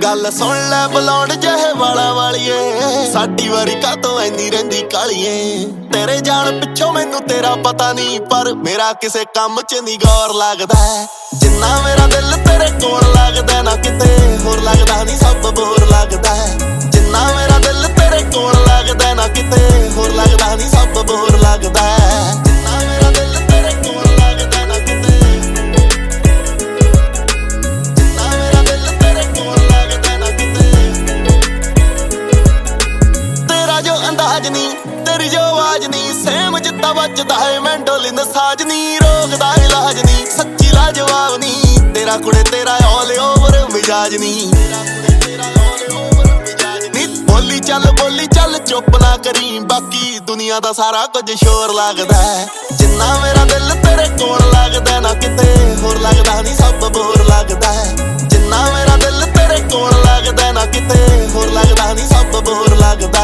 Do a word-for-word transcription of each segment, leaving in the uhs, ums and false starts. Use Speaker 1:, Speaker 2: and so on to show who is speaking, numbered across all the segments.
Speaker 1: गल सुन लै बुलाउण जहे वाला वालिए साडी वारी कातों ऐनी रहिंदी कालिए तेरे जान पिछों मैनू तेरा पता नहीं पर मेरा किसे काम च नहीं गौर लगदा जिन्ना मेरा दिल तेरे कोल लगदा ना किते होर लगदा नहीं सब बोर लगदा जिन्ना मेरा दिल तेरे कोल लगदा ना किते होर लगदा नहीं सब बोर लगदा जिन्ना मेरा दिल तेरे कोल लगदा ना किते जिन्ना मेरा दिल तेरे कोल लगदा ना किते तेरा जो अंदाज नहीं तेरी जो आवाज नहीं सेम जिद्दां बजदा है मैंडोलिन साज नहीं रोकदा इलाज नहीं सच्ची लाजवाब नहीं तेरा कुड़े तेरा ऑल ओवर मिजाज नहीं बोली चल बोली चल चुप ना करी बाकी दुनिया दा सारा कुछ शोर लगदा जिन्ना मेरा दिल तेरे कोल लगदा ना किते होर लगदा नहीं सब बोर लगदा जिन्ना मेरा दिल तेरे कोल लगदा ना किते होर लगदा नहीं सब बोर लगदा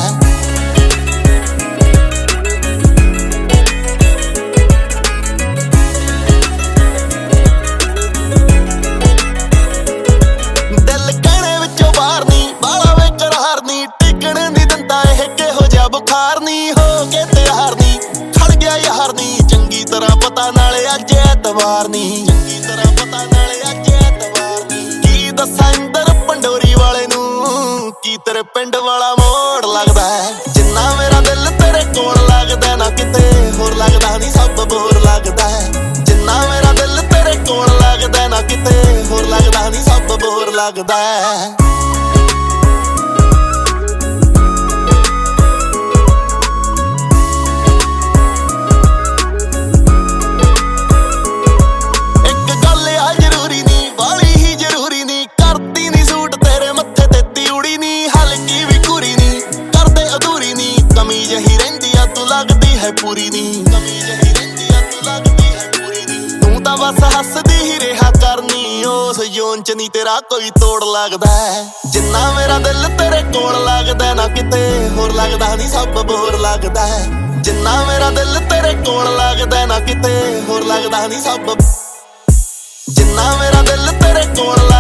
Speaker 1: बुखार नहीं हो के तैयार नहीं खड़ गया यार नहीं चंगी तरह पता नाले अज एतवार नहीं चंगी तरह पता नाले अज एतवार नहीं की दस्सां इंदर पंडोरी वाले नू की तेरे पिंड वाला मोड़ लगदा है जिन्ना मेरा दिल तेरे कोल लगदा ना किते होर लगदा नहीं सब बोर लगदा जिन्ना मेरा दिल तेरे कोल लगदा ना किते होर लगदा नहीं सब बोर लगदा पूरी नी कमी जही रहिंदी आ तू लगदी है पूरी नी तू तां बस हसदी ही रहा करनी उस जोन च नी तेरा कोई तोड़ लगदा जिन्ना मेरा दिल तेरे कोल लगदा ना किते होर लगदा नहीं सब बोर लगदा जिन्ना मेरा दिल तेरे कोल लगदा ना किते होर लगदा नहीं सब जिन्ना मेरा दिल तेरे कोल